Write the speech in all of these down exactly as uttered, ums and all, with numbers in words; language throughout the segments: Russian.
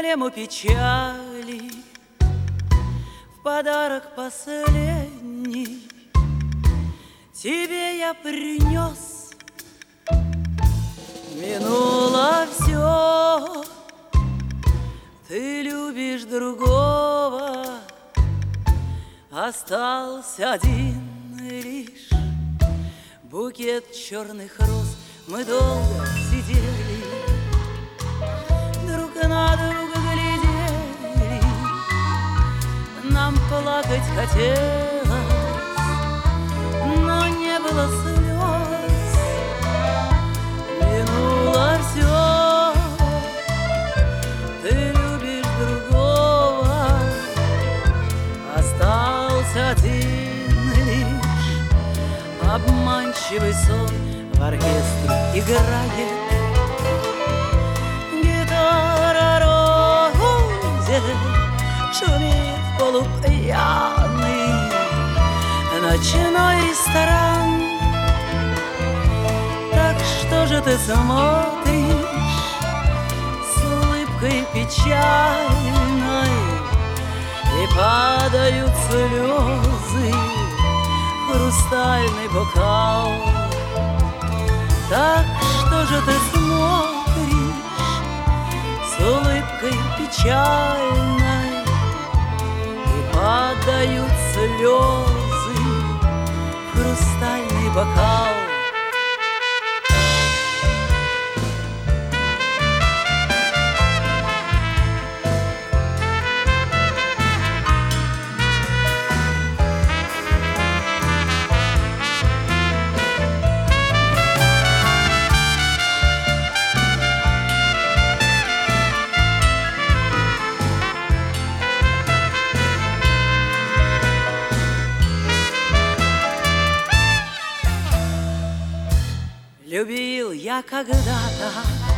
эмблему печали, в подарок последний тебе я принес. Минуло все, ты любишь другого, остался один лишь букет черных роз. Мы долго сидели, друг на друга глядели, нам плакать хотелось, но не было слез. Минуло все, ты любишь другого, остался один лишь обманчивый сон. В оркестре играет гитара розе, шумит полупьяный ночной ресторан. Так что же ты смотришь с улыбкой печальной, и падают слезы в хрустальный бокал? Так что же ты смотришь с улыбкой печальной, и падают слезы в хрустальный бокал? Любил я когда-то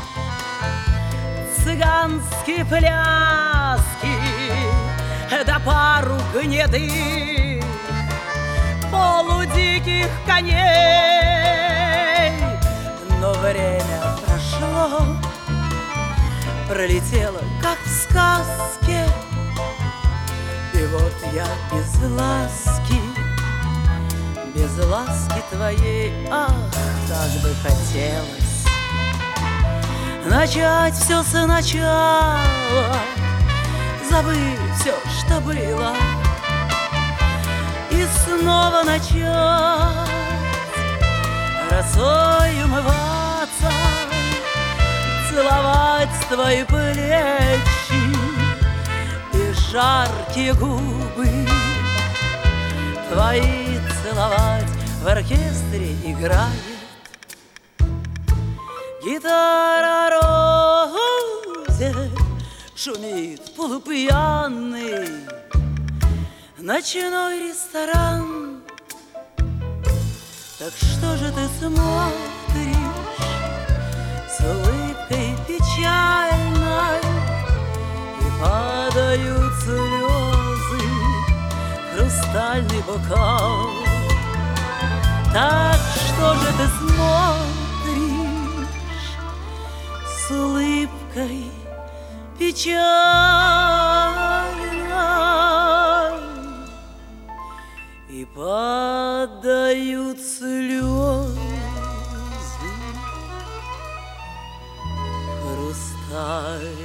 цыганские пляски, да пару гнедых полудиких коней. Но время прошло, пролетело, как в сказке, и вот я без ласки, без ласки твоей. Ах, так бы хотелось начать все сначала, забыть все, что было, и снова начать росой умываться, целовать твои плечи и жаркие губы твои целовать. В оркестре играет гитара розе, шумит полупьяный ночной ресторан. Так что же ты смотришь с улыбкой печальной, и падают слезы в хрустальный бокал? Так что же ты смотришь с улыбкой печальной, и падают слезы в хрусталь?